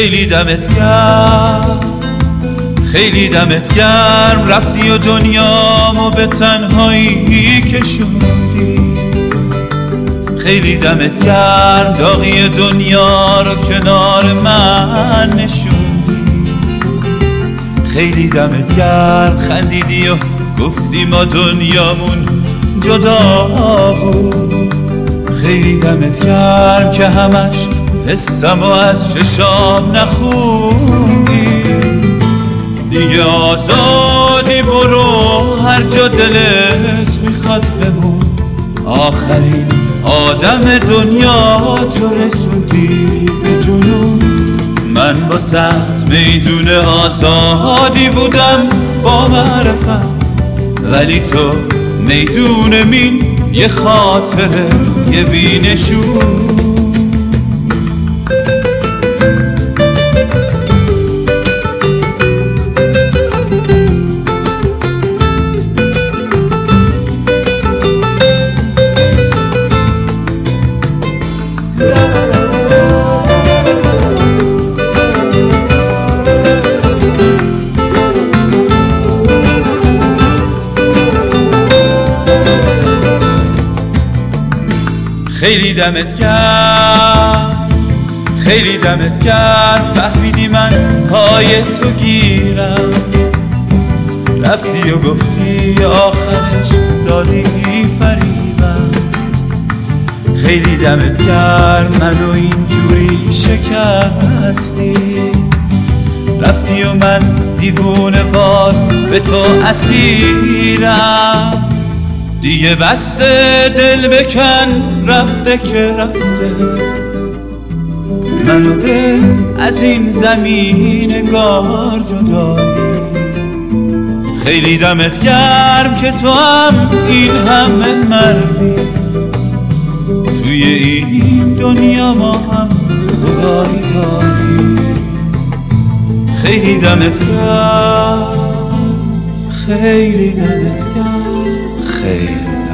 خیلی دمت گرم، خیلی دمت گرم، رفتی و دنیامو به تنهایی کشوندی. خیلی دمت گرم، داغی دنیا رو کنار من نشوندی. خیلی دمت گرم، خندیدی و گفتی ما دنیامون جدا بود. خیلی دمت گرم که همش حسم و از چشام نخوندی. دیگه آزادی، برو هر جا دلت میخواد بمون. آخرین آدم دنیا تو رسوندی به جنون. من واسط میدون آزادی بودم با معرفم، ولی تو میدون مین، یه خاطره، یه بینشون. خیلی دمت گرم، خیلی دمت گرم، فهمیدی من پای تو گیرم. رفتی و گفتی آخرش دادی فریبم. خیلی دمت گرم، منو اینجوری شکستی. رفتی و من دیوونه وار به تو اسیرم. دیگه بسته دل بکن، رفته که رفته. من و دل از این زمین انگار جدایی. خیلی دمت گرم که تو هم این همه مردی. توی این دنیا ما هم خدایی داری. خیلی دمت گرم، خیلی دمت گرم، خیلی